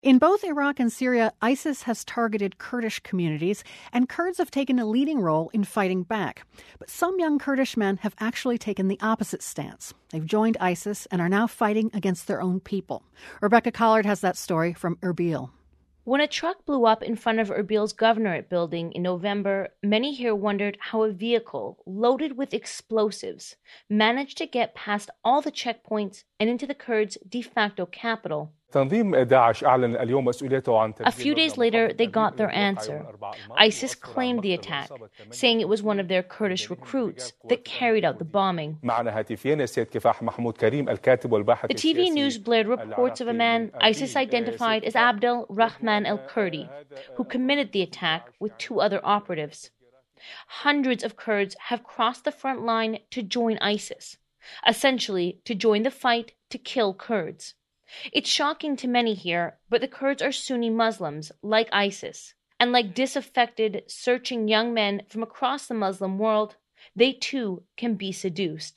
In both Iraq and Syria, ISIS has targeted Kurdish communities, and Kurds have taken a leading role in fighting back. But some young Kurdish men have actually taken the opposite stance. They've joined ISIS and are now fighting against their own people. Rebecca Collard has that story from Erbil. When a truck blew up in front of Erbil's governorate building in November, many here wondered how a vehicle loaded with explosives managed to get past all the checkpoints and into the Kurds' de facto capital. A few days later, they got their answer. ISIS claimed the attack, saying it was one of their Kurdish recruits that carried out the bombing. The TV news blared reports of a man ISIS identified as Abdel Rahman al-Kurdi, who committed the attack with two other operatives. Hundreds of Kurds have crossed the front line to join ISIS, essentially to join the fight to kill Kurds. It's shocking to many here, but the Kurds are Sunni Muslims, like ISIS. And like disaffected, searching young men from across the Muslim world, they too can be seduced.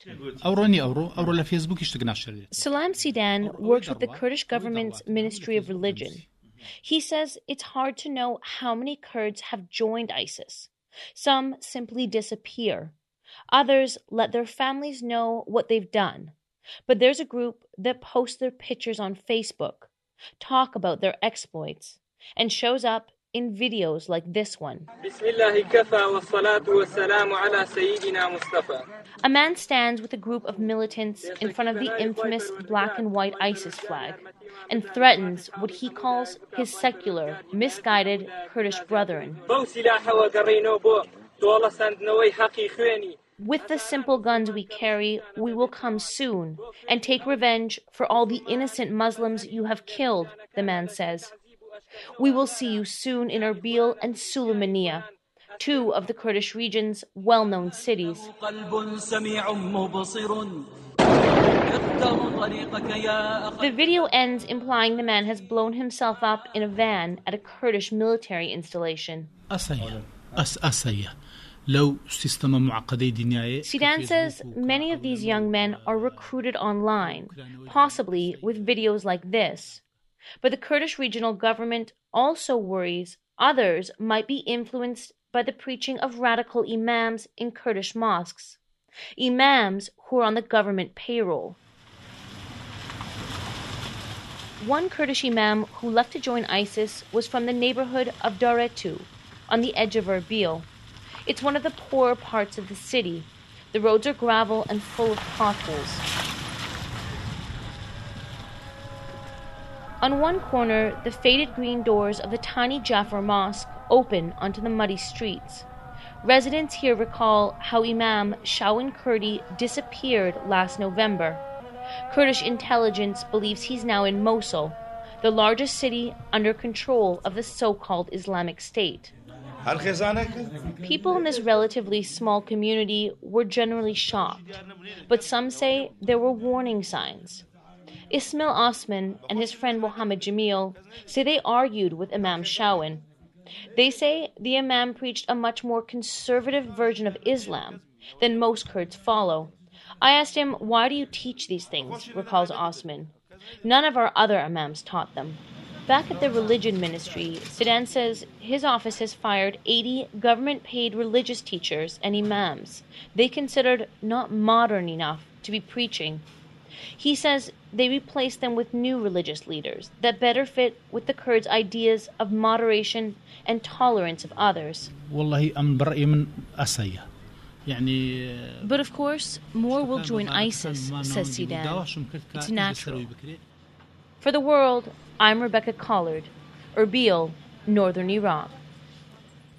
Salam Sidan works with the Kurdish government's Ministry of Religion. He says it's hard to know how many Kurds have joined ISIS. Some simply disappear. Others let their families know what they've done. But there's a group that posts their pictures on Facebook, talk about their exploits, and shows up in videos like this one. A man stands with a group of militants in front of the infamous black and white ISIS flag and threatens what he calls his secular, misguided Kurdish brethren. With the simple guns we carry, we will come soon and take revenge for all the innocent Muslims you have killed, the man says. We will see you soon in Erbil and Sulaymaniyah, two of the Kurdish region's well-known cities. The video ends implying the man has blown himself up in a van at a Kurdish military installation. Sidan says many of these young men are recruited online, possibly with videos like this. But the Kurdish regional government also worries others might be influenced by the preaching of radical imams in Kurdish mosques, imams who are on the government payroll. One Kurdish imam who left to join ISIS was from the neighborhood of Daretu, on the edge of Erbil. It's one of the poorer parts of the city. The roads are gravel and full of potholes. On one corner, the faded green doors of the tiny Jafar Mosque open onto the muddy streets. Residents here recall how Imam Shawin Kurdi disappeared last November. Kurdish intelligence believes he's now in Mosul, the largest city under control of the so-called Islamic State. People in this relatively small community were generally shocked, but some say there were warning signs. Ismail Osman and his friend Mohammed Jamil say they argued with Imam Shawin. They say the Imam preached a much more conservative version of Islam than most Kurds follow. I asked him, "Why do you teach these things?" recalls Osman. "None of our other Imams taught them." Back at the religion ministry, Sidan says his office has fired 80 government-paid religious teachers and imams they considered not modern enough to be preaching. He says they replaced them with new religious leaders that better fit with the Kurds' ideas of moderation and tolerance of others. But of course, more will join ISIS, says Sidan. It's natural. For The World, I'm Rebecca Collard, Erbil, northern Iraq.